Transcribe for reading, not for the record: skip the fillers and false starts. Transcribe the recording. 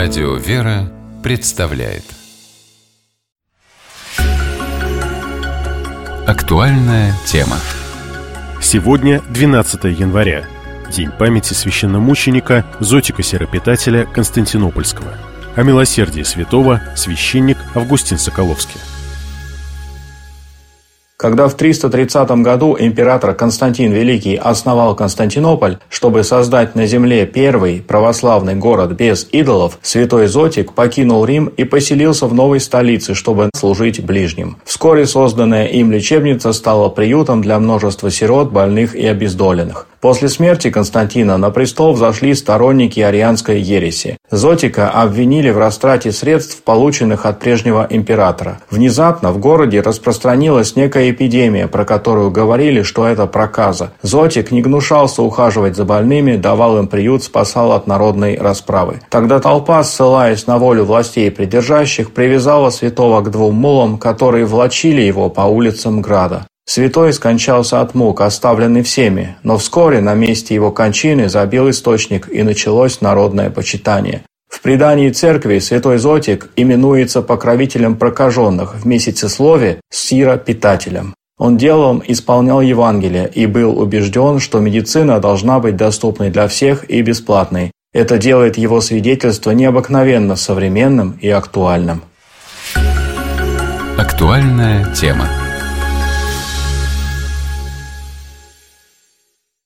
Радио «Вера» представляет актуальная тема. Сегодня 12 января, день памяти священномученика Зотика Сиропитателя Константинопольского. О милосердии святого священник Августин Соколовский. Когда в 330 году император Константин Великий основал Константинополь, чтобы создать на земле первый православный город без идолов, святой Зотик покинул Рим и поселился в новой столице, чтобы служить ближним. Вскоре созданная им лечебница стала приютом для множества сирот, больных и обездоленных. После смерти Константина на престол взошли сторонники арианской ереси. Зотика обвинили в растрате средств, полученных от прежнего императора. Внезапно в городе распространилась некая эпидемия, про которую говорили, что это проказа. Зотик не гнушался ухаживать за больными, давал им приют, спасал от народной расправы. Тогда толпа, ссылаясь на волю властей придержащих, привязала святого к двум мулам, которые влачили его по улицам града. Святой скончался от мук, оставленный всеми, но вскоре на месте его кончины забил источник, и началось народное почитание. В предании церкви святой Зотик именуется покровителем прокаженных, в месяцеслове – сиропитателем. Он делом исполнял Евангелие и был убежден, что медицина должна быть доступной для всех и бесплатной. Это делает его свидетельство необыкновенно современным и актуальным. Актуальная тема.